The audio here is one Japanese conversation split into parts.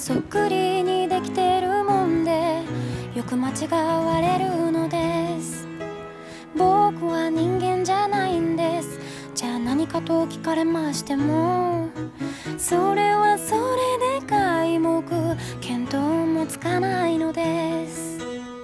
そっくりにできてるもんでよく間違われるのです。僕は人間じゃないんです。じゃあ何かと聞かれましても、それはそれで皆目見当もつかないのです。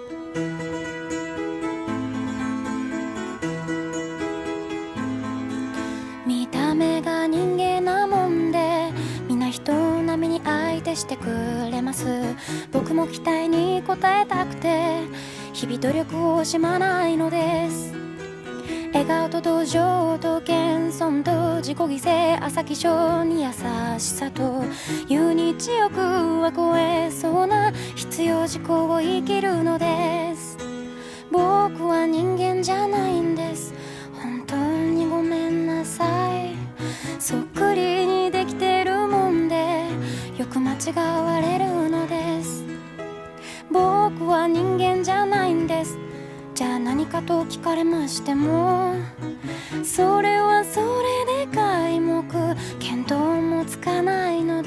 見た目が人間なもんで皆人並みに相手してくれます。僕も期待に応えたくて日々努力を惜しまないのです。笑顔と同情と謙遜と自己犠牲、朝起床に優しさと言う日欲は超えそうな必要事項を生きるのです。僕は人間じゃないんです。本当にごめんなさい。そっくりにできてるもんでよく間違われるのです。僕は人間じゃないんです。じゃあ何かと聞かれましても、それはそれで皆目見当もつかないのです。